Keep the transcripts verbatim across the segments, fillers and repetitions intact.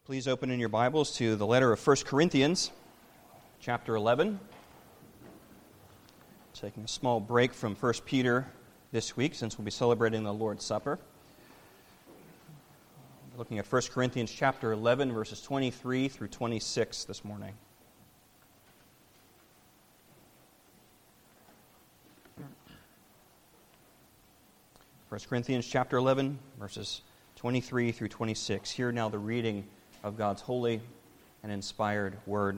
Please open in your Bibles to the letter of First Corinthians, chapter eleven. Taking a small break from First Peter this week since we'll be celebrating the Lord's Supper. We're looking at First Corinthians chapter eleven, verses twenty-three through twenty-six this morning. First Corinthians chapter eleven, verses twenty-three through twenty-six. Hear now the reading of God's holy and inspired word.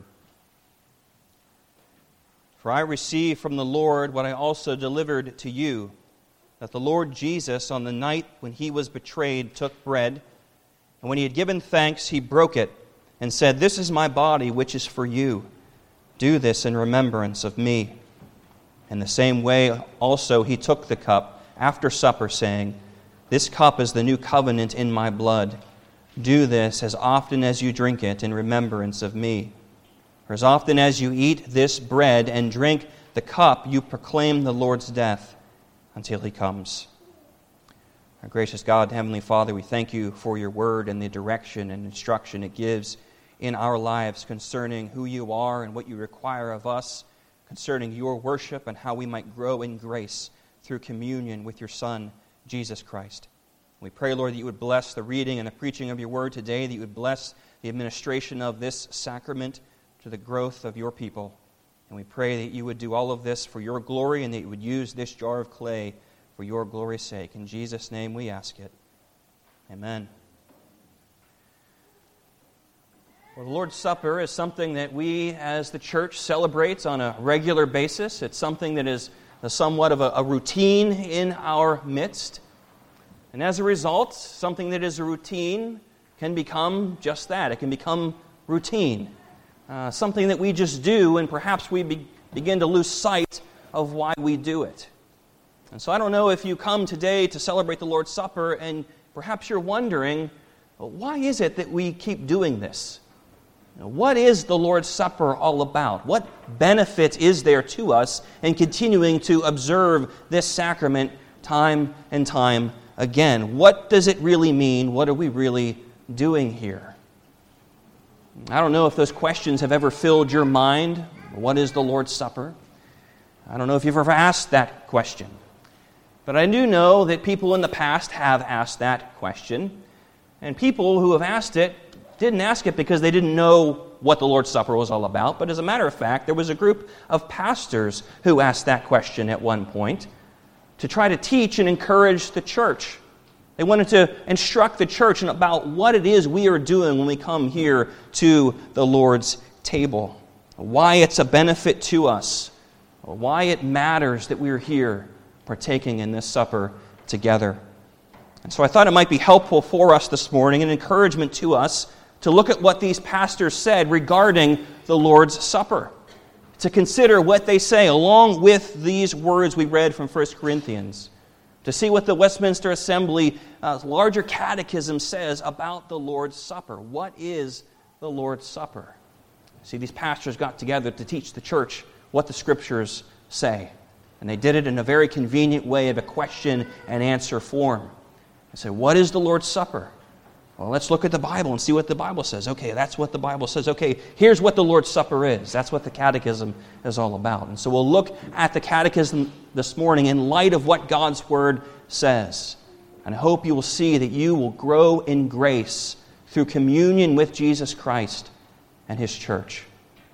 For I received from the Lord what I also delivered to you, that the Lord Jesus, on the night when he was betrayed, took bread, and when he had given thanks, he broke it, and said, "This is my body, which is for you. Do this in remembrance of me." In the same way also he took the cup after supper, saying, "This cup is the new covenant in my blood. Do this as often as you drink it in remembrance of me. For as often as you eat this bread and drink the cup, you proclaim the Lord's death until he comes." Our gracious God, Heavenly Father, we thank you for your word and the direction and instruction it gives in our lives concerning who you are and what you require of us, concerning your worship and how we might grow in grace through communion with your Son, Jesus Christ. We pray, Lord, that you would bless the reading and the preaching of your word today, that you would bless the administration of this sacrament to the growth of your people. And we pray that you would do all of this for your glory and that you would use this jar of clay for your glory's sake. In Jesus' name we ask it. Amen. Well, the Lord's Supper is something that we as the church celebrates on a regular basis. It's something that is a somewhat of a, a routine in our midst. And as a result, something that is a routine can become just that. It can become routine. Uh, something that we just do, and perhaps we be, begin to lose sight of why we do it. And so I don't know if you come today to celebrate the Lord's Supper, and perhaps you're wondering, well, why is it that we keep doing this? You know, what is the Lord's Supper all about? What benefit is there to us in continuing to observe this sacrament time and time again? What does it really mean? What are we really doing here? I don't know if those questions have ever filled your mind. What is the Lord's Supper? I don't know if you've ever asked that question. But I do know that people in the past have asked that question. And people who have asked it didn't ask it because they didn't know what the Lord's Supper was all about. But as a matter of fact, there was a group of pastors who asked that question at one point, to try to teach and encourage the church. They wanted to instruct the church about what it is we are doing when we come here to the Lord's table. Why it's a benefit to us. Why it matters that we're here partaking in this supper together. And so I thought it might be helpful for us this morning, an encouragement to us, to look at what these pastors said regarding the Lord's Supper. To consider what they say along with these words we read from First Corinthians. To see what the Westminster Assembly uh, larger catechism says about the Lord's Supper. What is the Lord's Supper? See, these pastors got together to teach the church what the Scriptures say. And they did it in a very convenient way of a question and answer form. They said, what is the Lord's Supper? Well, let's look at the Bible and see what the Bible says. Okay, that's what the Bible says. Okay, here's what the Lord's Supper is. That's what the Catechism is all about. And so we'll look at the Catechism this morning in light of what God's Word says. And I hope you will see that you will grow in grace through communion with Jesus Christ and His church.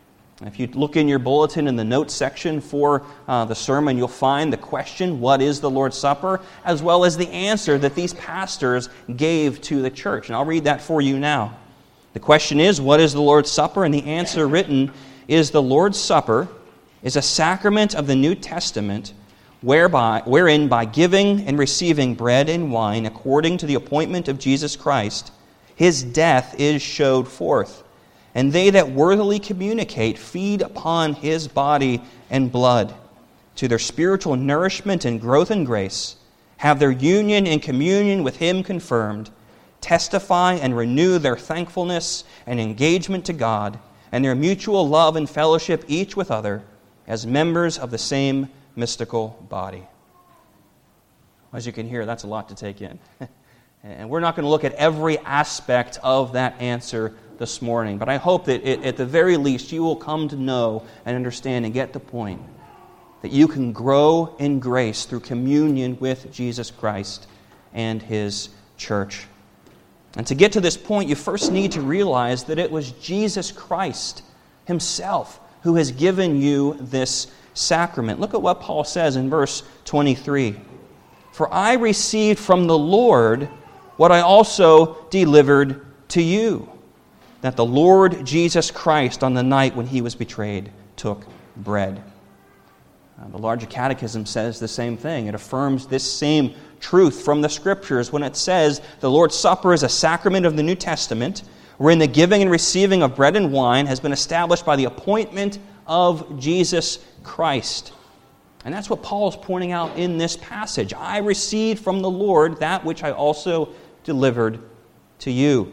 If you look in your bulletin in the notes section for uh, the sermon, you'll find the question, what is the Lord's Supper, as well as the answer that these pastors gave to the church. And I'll read that for you now. The question is, what is the Lord's Supper? And the answer written is, the Lord's Supper is a sacrament of the New Testament whereby, wherein by giving and receiving bread and wine according to the appointment of Jesus Christ, His death is showed forth. And they that worthily communicate feed upon His body and blood, to their spiritual nourishment and growth in grace, have their union and communion with Him confirmed, testify and renew their thankfulness and engagement to God, and their mutual love and fellowship each with other, as members of the same mystical body. As you can hear, that's a lot to take in. And we're not going to look at every aspect of that answer this morning, but I hope that it, at the very least you will come to know and understand and get the point that you can grow in grace through communion with Jesus Christ and His church. And to get to this point, you first need to realize that it was Jesus Christ Himself who has given you this sacrament. Look at what Paul says in verse twenty-three. For I received from the Lord what I also delivered to you, that the Lord Jesus Christ, on the night when He was betrayed, took bread. Uh, the Larger Catechism says the same thing. It affirms this same truth from the Scriptures when it says the Lord's Supper is a sacrament of the New Testament, wherein the giving and receiving of bread and wine has been established by the appointment of Jesus Christ. And that's what Paul is pointing out in this passage. I received from the Lord that which I also delivered to you.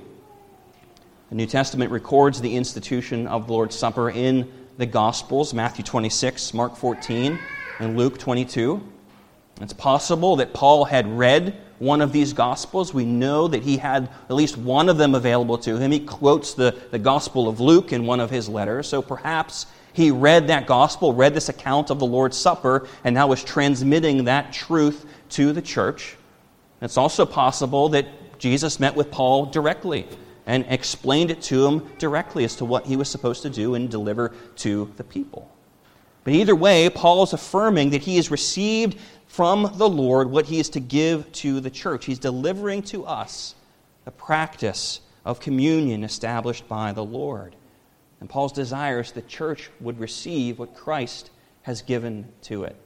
The New Testament records the institution of the Lord's Supper in the Gospels, Matthew twenty-six, Mark fourteen, and Luke twenty-two. It's possible that Paul had read one of these Gospels. We know that he had at least one of them available to him. He quotes the, the Gospel of Luke in one of his letters, so perhaps he read that Gospel, read this account of the Lord's Supper, and now is transmitting that truth to the church. It's also possible that Jesus met with Paul directly and explained it to him directly as to what he was supposed to do and deliver to the people. But either way, Paul is affirming that he has received from the Lord what he is to give to the church. He's delivering to us the practice of communion established by the Lord. And Paul's desire is the church would receive what Christ has given to it.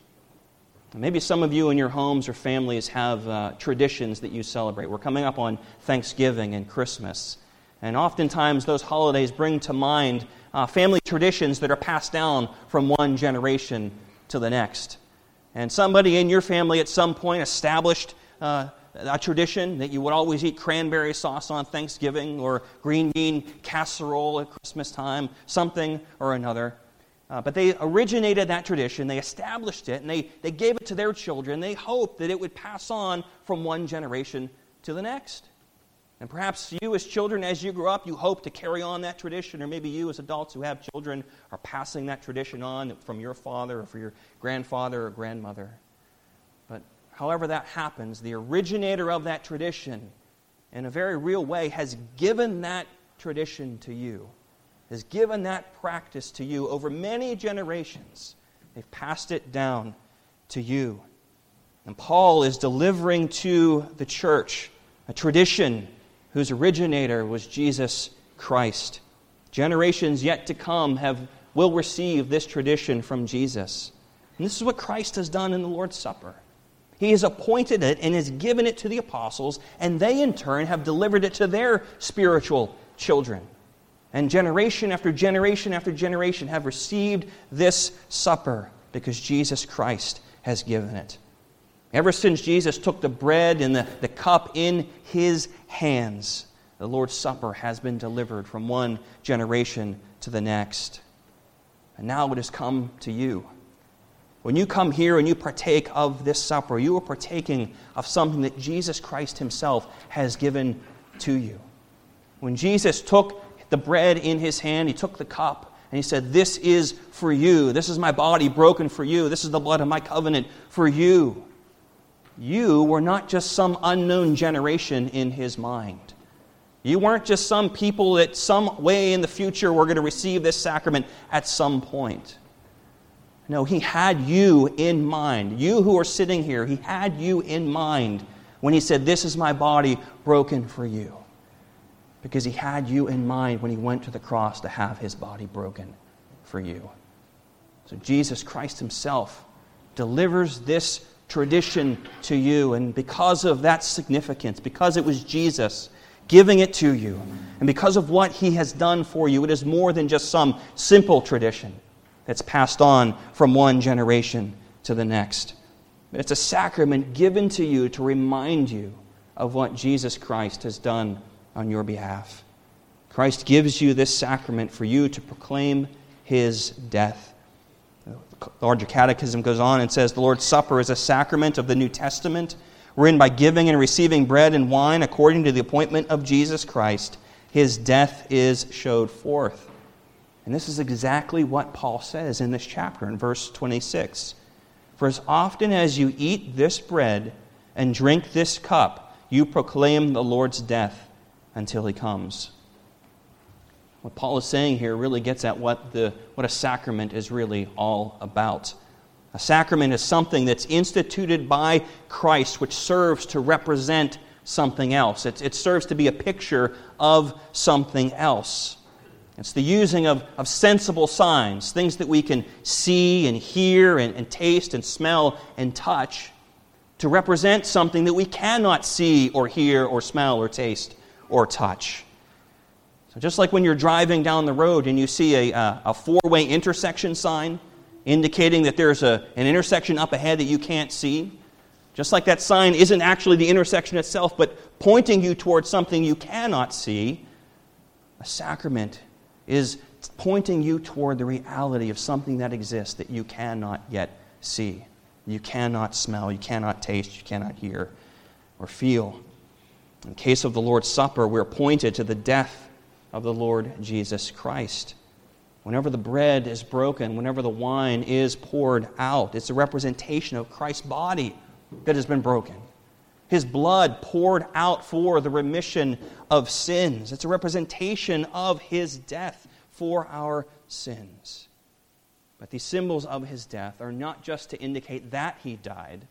Maybe some of you in your homes or families have uh, traditions that you celebrate. We're coming up on Thanksgiving and Christmas. And oftentimes those holidays bring to mind uh, family traditions that are passed down from one generation to the next. And somebody in your family at some point established uh, a tradition that you would always eat cranberry sauce on Thanksgiving or green bean casserole at Christmas time, something or another. Uh, but they originated that tradition, they established it, and they, they gave it to their children. They hoped that it would pass on from one generation to the next. And perhaps you as children, as you grow up, you hope to carry on that tradition, or maybe you as adults who have children are passing that tradition on from your father or from your grandfather or grandmother. But however that happens, the originator of that tradition, in a very real way, has given that tradition to you. Has given that practice to you over many generations. They've passed it down to you. And Paul is delivering to the church a tradition whose originator was Jesus Christ. Generations yet to come have will receive this tradition from Jesus. And this is what Christ has done in the Lord's Supper. He has appointed it and has given it to the apostles, and they in turn have delivered it to their spiritual children. And generation after generation after generation have received this supper because Jesus Christ has given it. Ever since Jesus took the bread and the, the cup in His hands, the Lord's Supper has been delivered from one generation to the next. And now it has come to you. When you come here and you partake of this supper, you are partaking of something that Jesus Christ Himself has given to you. When Jesus took the bread in His hand, He took the cup, and He said, "This is for you. This is my body broken for you. This is the blood of my covenant for you." You were not just some unknown generation in His mind. You weren't just some people that some way in the future were going to receive this sacrament at some point. No, He had you in mind. You who are sitting here, He had you in mind when He said, "This is my body broken for you." Because He had you in mind when He went to the cross to have His body broken for you. So Jesus Christ Himself delivers this tradition to you. And because of that significance, because it was Jesus giving it to you, and because of what He has done for you, it is more than just some simple tradition that's passed on from one generation to the next. It's a sacrament given to you to remind you of what Jesus Christ has done on your behalf. Christ gives you this sacrament for you to proclaim His death. The Larger Catechism goes on and says, the Lord's Supper is a sacrament of the New Testament wherein by giving and receiving bread and wine according to the appointment of Jesus Christ, his death is showed forth. And this is exactly what Paul says in this chapter in verse twenty-six. For as often as you eat this bread and drink this cup, you proclaim the Lord's death until he comes. What Paul is saying here really gets at what the what a sacrament is really all about. A sacrament is something that's instituted by Christ, which serves to represent something else. It, it serves to be a picture of something else. It's the using of, of sensible signs, things that we can see and hear and, and taste and smell and touch, to represent something that we cannot see or hear or smell or taste or touch. So just like when you're driving down the road and you see a, a, a four-way intersection sign indicating that there's a, an intersection up ahead that you can't see, just like that sign isn't actually the intersection itself, but pointing you towards something you cannot see, a sacrament is pointing you toward the reality of something that exists that you cannot yet see. You cannot smell, you cannot taste, you cannot hear or feel. In case of the Lord's Supper, we're pointed to the death of the Lord Jesus Christ. Whenever the bread is broken, whenever the wine is poured out, it's a representation of Christ's body that has been broken. His blood poured out for the remission of sins. It's a representation of his death for our sins. But these symbols of his death are not just to indicate that he died,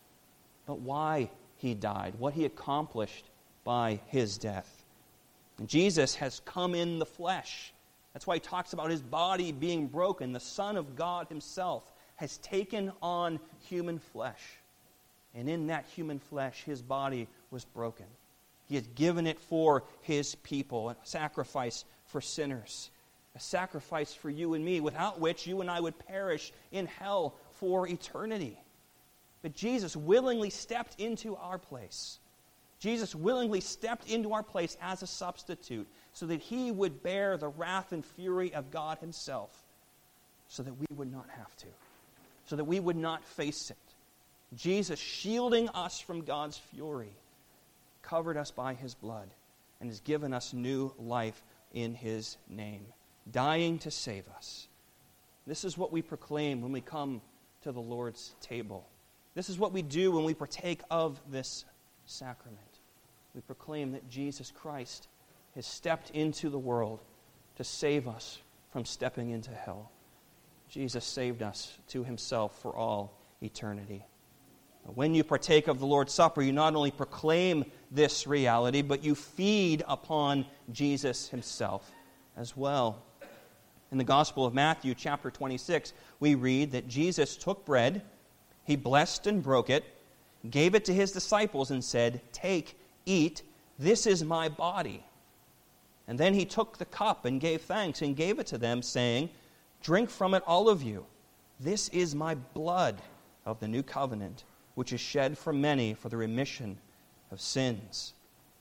but why he died, what he accomplished by his death. And Jesus has come in the flesh. That's why he talks about his body being broken. The Son of God himself has taken on human flesh. And in that human flesh, his body was broken. He has given it for his people, a sacrifice for sinners, a sacrifice for you and me, without which you and I would perish in hell for eternity. But Jesus willingly stepped into our place. Jesus willingly stepped into our place as a substitute so that he would bear the wrath and fury of God himself, so that we would not have to, so that we would not face it. Jesus, shielding us from God's fury, covered us by his blood and has given us new life in his name, dying to save us. This is what we proclaim when we come to the Lord's table. This is what we do when we partake of this sacrament. We proclaim that Jesus Christ has stepped into the world to save us from stepping into hell. Jesus saved us to himself for all eternity. When you partake of the Lord's Supper, you not only proclaim this reality, but you feed upon Jesus himself as well. In the Gospel of Matthew, chapter twenty-six, we read that Jesus took bread, he blessed and broke it, gave it to his disciples and said, "Take, eat, this is my body." And then he took the cup and gave thanks and gave it to them, saying, "Drink from it, all of you. This is my blood of the new covenant, which is shed for many for the remission of sins."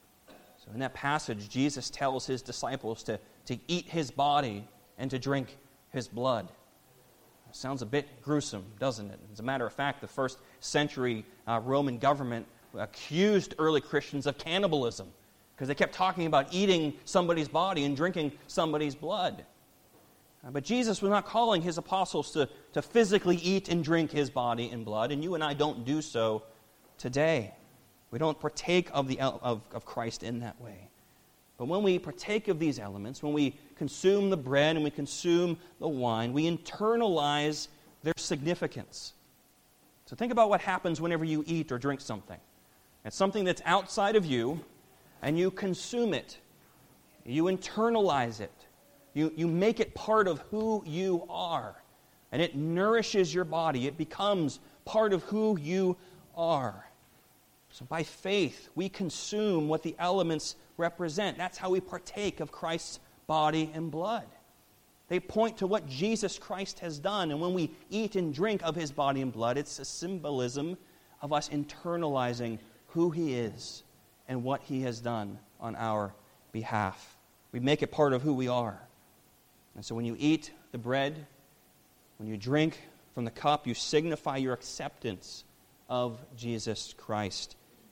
So in that passage, Jesus tells his disciples to, to eat his body and to drink his blood. It sounds a bit gruesome, doesn't it? As a matter of fact, the first century uh, Roman government accused early Christians of cannibalism because they kept talking about eating somebody's body and drinking somebody's blood. Uh, but Jesus was not calling his apostles to, to physically eat and drink his body and blood, and you and I don't do so today. We don't partake of, the, of, of Christ in that way. But when we partake of these elements, when we consume the bread and we consume the wine, we internalize their significance. So think about what happens whenever you eat or drink something. It's something that's outside of you, and you consume it. You internalize it. You, you make it part of who you are. And it nourishes your body. It becomes part of who you are. So by faith, we consume what the elements represent. That's how we partake of Christ's body and blood. They point to what Jesus Christ has done. And when we eat and drink of his body and blood, it's a symbolism of us internalizing who he is and what he has done on our behalf. We make it part of who we are. And so when you eat the bread, when you drink from the cup, you signify your acceptance of Jesus Christ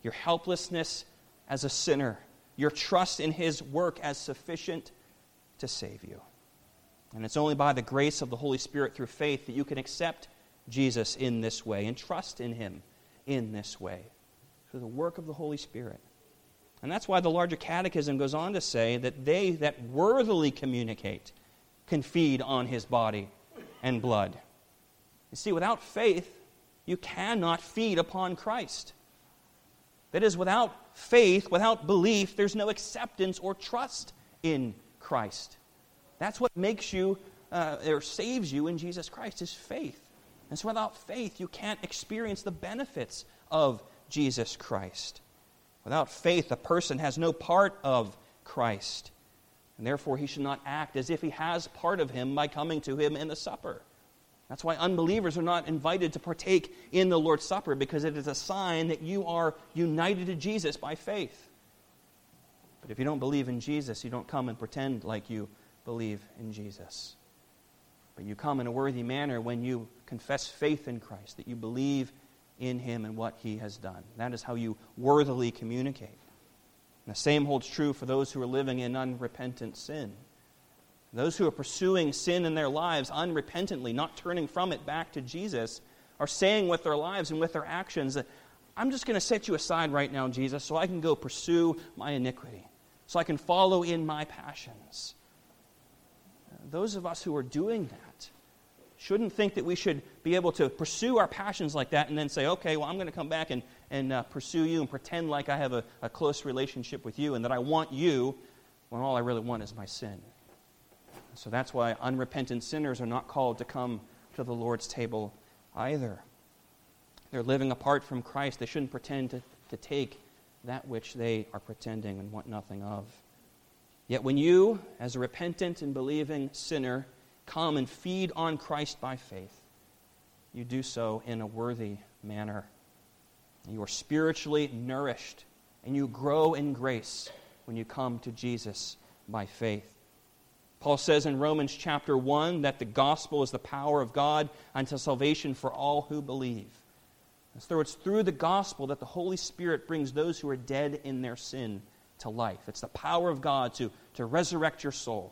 your helplessness as a sinner, your trust in His work as sufficient to save you. And it's only by the grace of the Holy Spirit through faith that you can accept Jesus in this way and trust in Him in this way, through the work of the Holy Spirit. And that's why the larger catechism goes on to say that they that worthily communicate can feed on His body and blood. You see, without faith, you cannot feed upon Christ. That is, without faith, without belief, there's no acceptance or trust in Christ. That's what makes you, uh, or saves you in Jesus Christ, is faith. And so without faith, you can't experience the benefits of Jesus Christ. Without faith, a person has no part of Christ. And therefore, he should not act as if he has part of Him by coming to Him in the supper. That's why unbelievers are not invited to partake in the Lord's Supper, because it is a sign that you are united to Jesus by faith. But if you don't believe in Jesus, you don't come and pretend like you believe in Jesus. But you come in a worthy manner when you confess faith in Christ, that you believe in Him and what He has done. That is how you worthily communicate. And the same holds true for those who are living in unrepentant sin. Those who are pursuing sin in their lives unrepentantly, not turning from it back to Jesus, are saying with their lives and with their actions that, I'm just going to set you aside right now, Jesus, so I can go pursue my iniquity, so I can follow in my passions. Those of us who are doing that shouldn't think that we should be able to pursue our passions like that and then say, okay, well, I'm going to come back and, and uh, pursue you and pretend like I have a, a close relationship with you and that I want you when all I really want is my sin. So that's why unrepentant sinners are not called to come to the Lord's table either. They're living apart from Christ. They shouldn't pretend to, to take that which they are pretending and want nothing of. Yet when you, as a repentant and believing sinner, come and feed on Christ by faith, you do so in a worthy manner. You are spiritually nourished, and you grow in grace when you come to Jesus by faith. Paul says in Romans chapter one that the gospel is the power of God unto salvation for all who believe. So it's through the gospel that the Holy Spirit brings those who are dead in their sin to life. It's the power of God to, to resurrect your soul.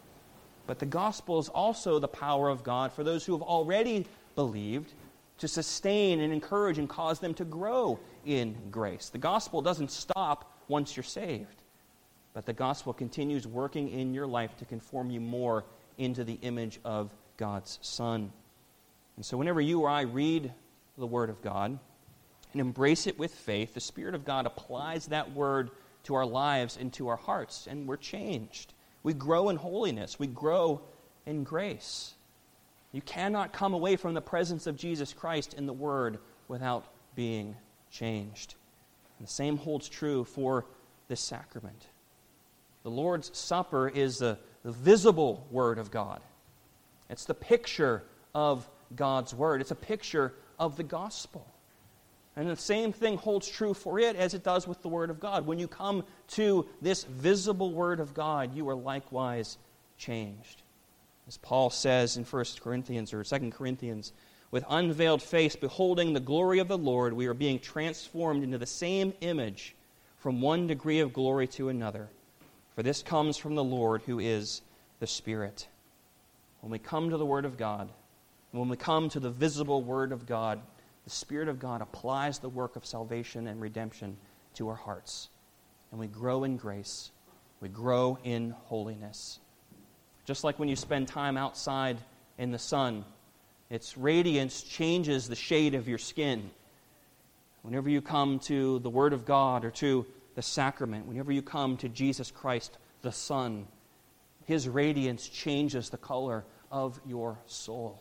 But the gospel is also the power of God for those who have already believed to sustain and encourage and cause them to grow in grace. The gospel doesn't stop once you're saved, but the gospel continues working in your life to conform you more into the image of God's Son. And so whenever you or I read the Word of God and embrace it with faith, the Spirit of God applies that Word to our lives and to our hearts, and we're changed. We grow in holiness. We grow in grace. You cannot come away from the presence of Jesus Christ in the Word without being changed. And the same holds true for this sacrament. The Lord's Supper is the, the visible Word of God. It's the picture of God's Word. It's a picture of the gospel. And the same thing holds true for it as it does with the Word of God. When you come to this visible Word of God, you are likewise changed. As Paul says in First Corinthians or Second Corinthians, with unveiled face, beholding the glory of the Lord, we are being transformed into the same image from one degree of glory to another. For this comes from the Lord, who is the Spirit. When we come to the Word of God, when we come to the visible Word of God, the Spirit of God applies the work of salvation and redemption to our hearts. And we grow in grace. We grow in holiness. Just like when you spend time outside in the sun, its radiance changes the shade of your skin. Whenever you come to the Word of God or to the sacrament, whenever you come to Jesus Christ, the Son, His radiance changes the color of your soul.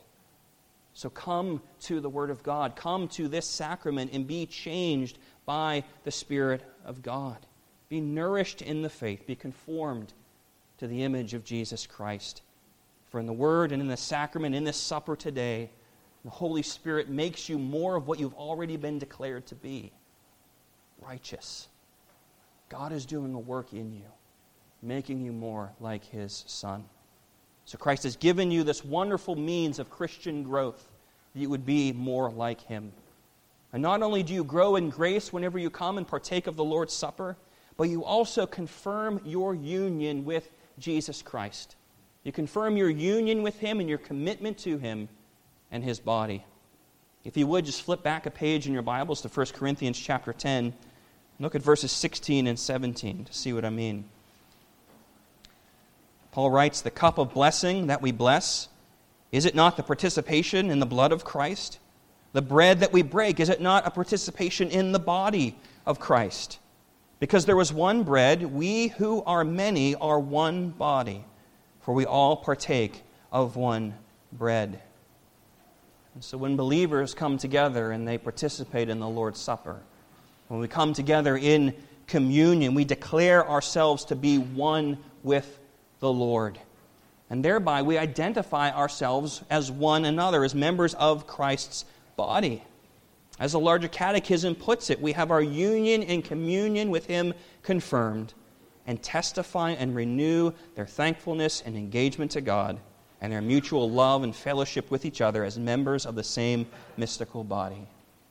So come to the Word of God. Come to this sacrament and be changed by the Spirit of God. Be nourished in the faith. Be conformed to the image of Jesus Christ. For in the Word and in the sacrament, in this supper today, the Holy Spirit makes you more of what you've already been declared to be. Righteous. God is doing a work in you, making you more like His Son. So Christ has given you this wonderful means of Christian growth, that you would be more like Him. And not only do you grow in grace whenever you come and partake of the Lord's Supper, but you also confirm your union with Jesus Christ. You confirm your union with Him and your commitment to Him and His body. If you would, just flip back a page in your Bibles to First Corinthians chapter ten. Look at verses sixteen and seventeen to see what I mean. Paul writes, "The cup of blessing that we bless, is it not the participation in the blood of Christ? The bread that we break, is it not a participation in the body of Christ? Because there was one bread, we who are many are one body, for we all partake of one bread." And so when believers come together and they participate in the Lord's Supper, when we come together in communion, we declare ourselves to be one with the Lord. And thereby we identify ourselves as one another, as members of Christ's body. As the larger catechism puts it, we have our union and communion with Him confirmed, and testify and renew their thankfulness and engagement to God, and their mutual love and fellowship with each other as members of the same mystical body.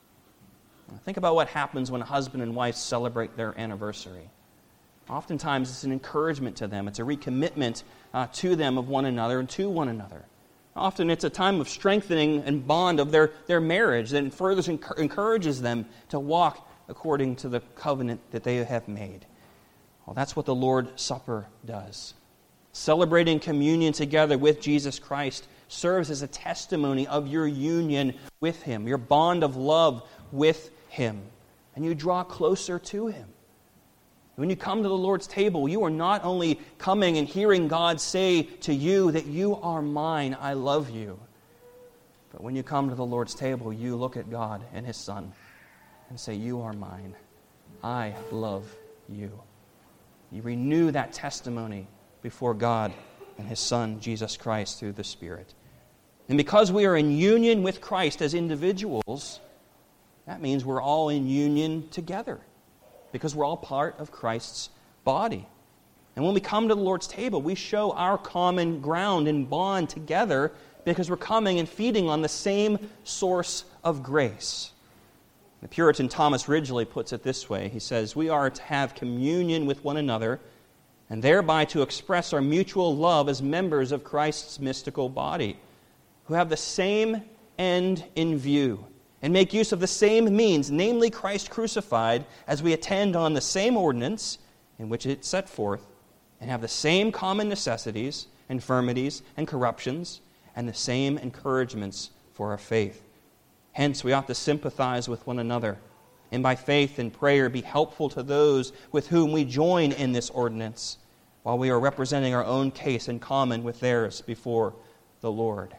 Now, think about what happens when a husband and wife celebrate their anniversary. Oftentimes it's an encouragement to them. It's a recommitment uh, to them of one another and to one another. Often it's a time of strengthening and bond of their, their marriage that further encourages them to walk according to the covenant that they have made. Well, that's what the Lord's Supper does. Celebrating communion together with Jesus Christ serves as a testimony of your union with Him, your bond of love with Him, and you draw closer to Him. When you come to the Lord's table, you are not only coming and hearing God say to you that you are mine, I love you. But when you come to the Lord's table, you look at God and His Son and say, you are mine, I love you. You renew that testimony before God and His Son, Jesus Christ, through the Spirit. And because we are in union with Christ as individuals, that means we're all in union together, because we're all part of Christ's body. And when we come to the Lord's table, we show our common ground and bond together because we're coming and feeding on the same source of grace. The Puritan Thomas Ridgely puts it this way. He says, "We are to have communion with one another and thereby to express our mutual love as members of Christ's mystical body, who have the same end in view, and make use of the same means, namely Christ crucified, as we attend on the same ordinance in which it's set forth, and have the same common necessities, infirmities, and corruptions, and the same encouragements for our faith. Hence, we ought to sympathize with one another, and by faith and prayer be helpful to those with whom we join in this ordinance, while we are representing our own case in common with theirs before the Lord."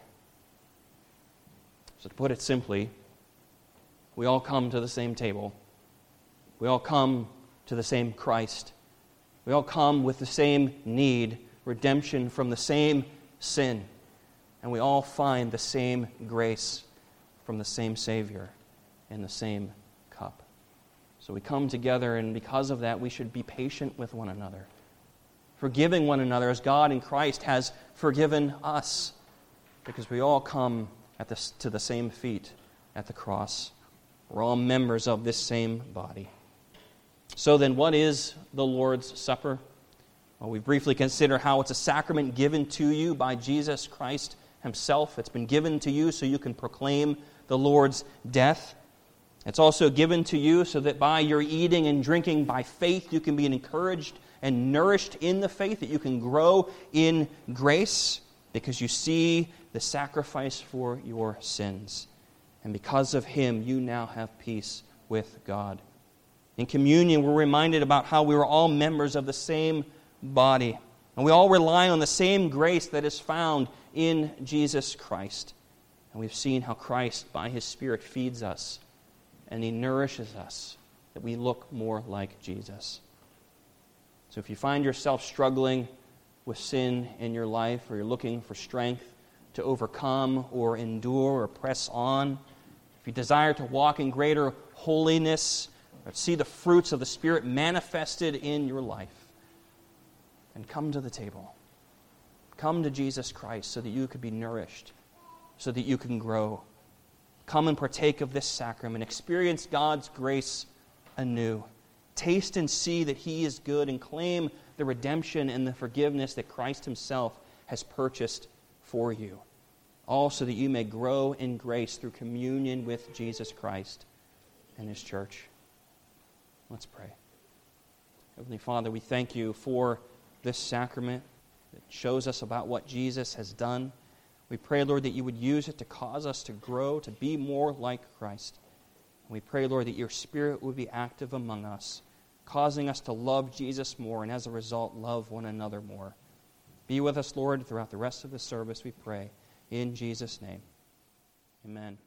So to put it simply, we all come to the same table. We all come to the same Christ. We all come with the same need, redemption from the same sin. And we all find the same grace from the same Savior in the same cup. So we come together, and because of that, we should be patient with one another, forgiving one another as God in Christ has forgiven us, because we all come at the, to the same feet at the cross. We're all members of this same body. So then, what is the Lord's Supper? Well, we briefly consider how it's a sacrament given to you by Jesus Christ Himself. It's been given to you so you can proclaim the Lord's death. It's also given to you so that by your eating and drinking by faith, you can be encouraged and nourished in the faith, that you can grow in grace because you see the sacrifice for your sins. And because of Him, you now have peace with God. In communion, we're reminded about how we are all members of the same body. And we all rely on the same grace that is found in Jesus Christ. And we've seen how Christ, by His Spirit, feeds us and He nourishes us, that we look more like Jesus. So if you find yourself struggling with sin in your life, or you're looking for strength to overcome or endure or press on, if you desire to walk in greater holiness, or see the fruits of the Spirit manifested in your life, then come to the table. Come to Jesus Christ so that you could be nourished, so that you can grow. come and partake of this sacrament. Experience God's grace anew. Taste and see that He is good, and claim the redemption and the forgiveness that Christ Himself has purchased for you. All so that you may grow in grace through communion with Jesus Christ and His church. Let's pray. Heavenly Father, we thank You for this sacrament that shows us about what Jesus has done. We pray, Lord, that You would use it to cause us to grow, to be more like Christ. And we pray, Lord, that Your Spirit would be active among us, causing us to love Jesus more, and as a result, love one another more. Be with us, Lord, throughout the rest of the service, we pray. In Jesus' name, amen.